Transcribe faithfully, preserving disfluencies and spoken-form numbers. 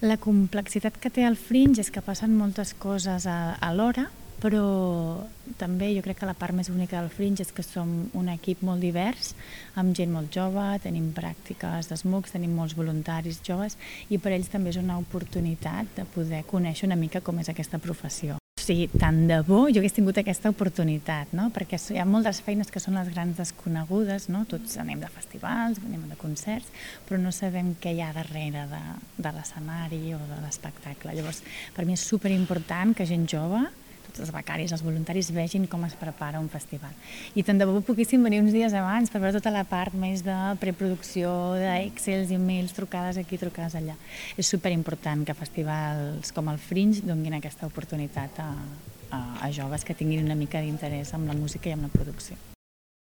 La complexitat que té el Fringe és que passen moltes coses alhora, però també jo crec que la part més bonica del Fringe és que som un equip molt divers, amb gent molt jove, tenim pràctiques d'SMUCs, tenim molts voluntaris joves i per ells també és una oportunitat de poder conèixer una mica com és aquesta professió. O sigui, tant de bo jo hagués tingut aquesta oportunitat, no? Perquè hi ha moltes feines que són les grans desconegudes, no? Tots anem de festivals, anem de concerts, però no sabem què hi ha darrere de, de l'escenari o de l'espectacle. Llavors, per mi és superimportant que gent jove, tots els becaris, els voluntaris, vegin com es prepara un festival. I tant de bo poguéssim venir uns dies abans per veure tota la part més de preproducció, d'Excels, e-mails, trucades aquí, trucades allà. És superimportant que festivals com el Fringe donin aquesta oportunitat a, a, a joves que tinguin una mica d'interès amb la música i amb la producció.